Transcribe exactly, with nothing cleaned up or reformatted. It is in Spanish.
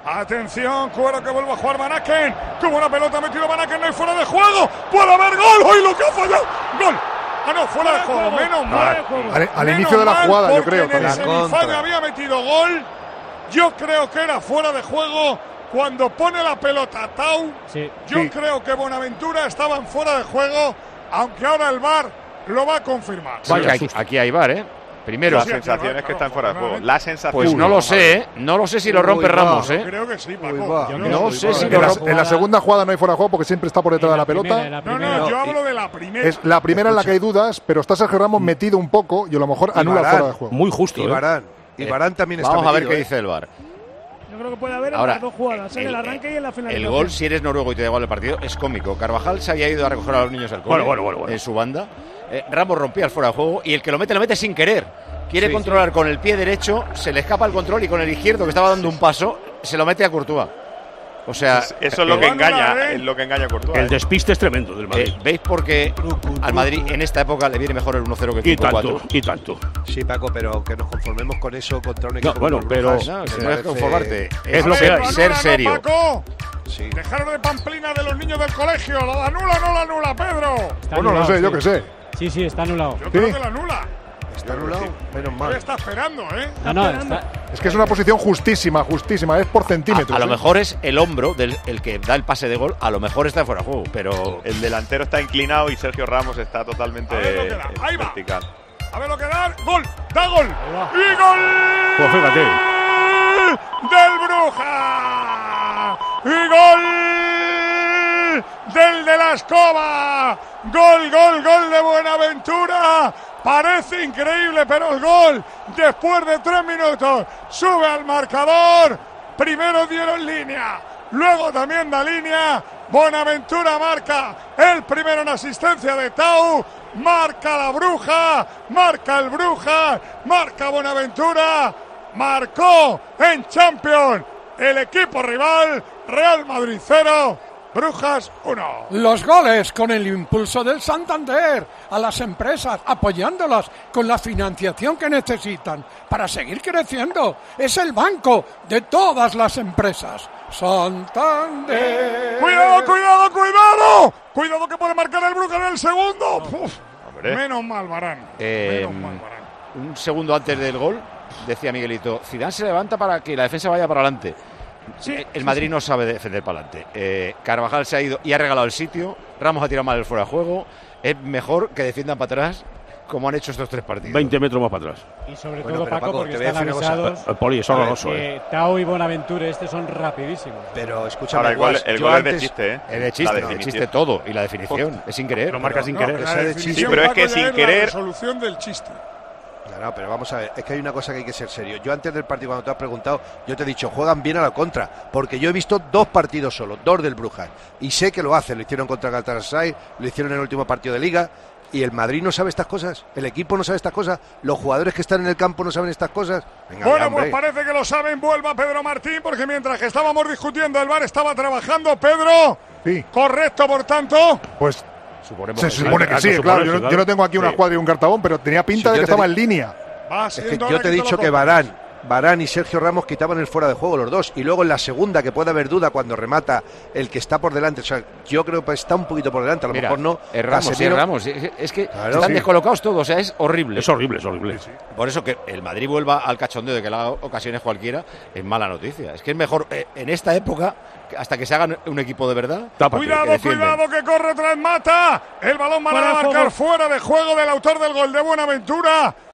Atención, cuero que vuelve a jugar Van Aken. Tuvo una pelota, metido Van Aken, no hay fuera de juego. Puede haber gol. ¡Hoy lo que ha fallado! ¡Gol! Ah, no, fuera de juego, menos mal. Al, al inicio de la jugada, yo creo. En el semifinal había metido gol. Yo creo que era fuera de juego. Cuando pone la pelota Tau, sí. yo sí. creo que Bonaventura estaba en fuera de juego, aunque ahora el V A R lo va a confirmar. Vaya, aquí, aquí hay V A R, ¿eh? Primero, la sensación es que está fuera de juego. La sensación. Pues no lo sé, ¿eh? No lo sé si lo rompe Ramos, ¿eh? Creo que sí, Paco. Yo no sé si lo rompe. En la segunda jugada no hay fuera de juego porque siempre está por detrás de la pelota. No, no, yo hablo de la primera. Es la primera en la que hay dudas, pero está Sergio Ramos metido un poco y a lo mejor anula fuera de juego. Muy justo. Y Varane. Y Varane también está Vamos a ver metido, qué ¿eh? dice el V A R. Yo creo que puede haber Ahora, las dos jugadas, en el, el arranque y en la final. El gol, si eres noruego y te da igual el partido, es cómico. Carvajal se había ido a recoger a los niños al cole bueno, bueno, bueno, bueno. en su banda. Eh, Ramos rompía el fuera de juego y el que lo mete, lo mete sin querer. Quiere sí, controlar sí. con el pie derecho, se le escapa el control y con el izquierdo, que estaba dando un paso, se lo mete a Courtois. O sea, eso, eso es lo que engaña, es lo que engaña a Courtois. El despiste es tremendo del Madrid. Eh, ¿Veis por qué al Madrid en esta época le viene mejor el uno cero que el cinco cuatro? Y tanto, y tanto. Sí, Paco, pero que nos conformemos con eso contra un equipo. No, bueno, pero no, si no es conformarte, es lo que hay. Ser serio. No, Paco. Sí. Dejaron de pamplina de los niños del colegio. ¿La anula o no la anula, Pedro? Está bueno, anulado, no sé, sí. yo qué sé. Sí, sí, está anulado. Yo ¿Sí? creo que la anula. Está anulado, menos mal. Está esperando, ¿eh? No, no, está... Es que es una posición justísima, justísima, es por centímetros. A, a lo ¿eh? mejor es el hombro del el que da el pase de gol, a lo mejor está fuera de juego, pero el delantero está inclinado y Sergio Ramos está totalmente eh, Ahí va. vertical. A ver lo que da. Gol, da gol. Y gol. Pues fíjate. Del Bruja. Y gol del de la Escoba. Gol, gol, gol de Buenaventura. Parece increíble, pero el gol, después de tres minutos, sube al marcador. Primero dieron línea, luego también da línea. Bonaventura marca el primero en asistencia de Tau. Marca la Bruja, marca el Bruja, marca Bonaventura. Marcó en Champions el equipo rival, Real Madrid cero. Brujas uno. Los goles con el impulso del Santander a las empresas, apoyándolas con la financiación que necesitan para seguir creciendo. Es el banco de todas las empresas. Santander. Cuidado, cuidado, cuidado. Cuidado que puede marcar el Brujas en el segundo. Uf, menos mal, Varane. Eh, menos mal, Varane. Un segundo antes del gol, decía Miguelito, Zidane se levanta para que la defensa vaya para adelante. Sí, el sí, Madrid sí. no sabe defender para adelante. Eh, Carvajal se ha ido y ha regalado el sitio. Ramos ha tirado mal el fuera de juego. Es mejor que defiendan para atrás, como han hecho estos tres partidos. veinte metros más para atrás. Y sobre bueno, todo, Paco, Paco, porque están avisados. El Poli es horroroso, eh. eh. Tau y Bonaventura, estos son rapidísimos. Pero escucha, ahora igual el gol es de chiste, ¿eh? Es de chiste, de chiste todo. Y la definición es sin querer. Lo marca sin no, querer. La de chiste. Sí, pero es que sin querer. La resolución del chiste. No, no, pero vamos a ver, es que hay una cosa que hay que ser serio. Yo antes del partido, cuando te has preguntado, yo te he dicho, juegan bien a la contra, porque yo he visto dos partidos solo, dos del Brujas, y sé que lo hacen, lo hicieron contra Galatasaray, lo hicieron en el último partido de Liga, y el Madrid no sabe estas cosas, el equipo no sabe estas cosas, los jugadores que están en el campo no saben estas cosas. Venga, bueno, hombre. pues parece que lo saben, vuelva Pedro Martín, porque mientras que estábamos discutiendo el V A R estaba trabajando Pedro. Sí. Correcto, por tanto. Pues Suponemos se que supone que sí, claro. Yo no, yo no tengo aquí una sí. cuadra y un cartabón, pero tenía pinta sí, de que estaba di- en línea. Es que yo te he dicho que Varane, Varane y Sergio Ramos quitaban el fuera de juego los dos, y luego en la segunda, que puede haber duda cuando remata el que está por delante, o sea, yo creo que está un poquito por delante, a lo Mira, mejor no. Es Ramos, Casemiro, es Ramos, es, es que claro, están sí. descolocados todos, o sea, es horrible. Es horrible, es horrible. Sí, sí. Por eso que el Madrid vuelva al cachondeo de que le haga ocasiones cualquiera es mala noticia. Es que es mejor eh, en esta época, hasta que se haga un equipo de verdad. Tápate, cuidado, que cuidado, que corre tras Mata. El balón va a marcar fuera de juego del autor del gol de Buenaventura.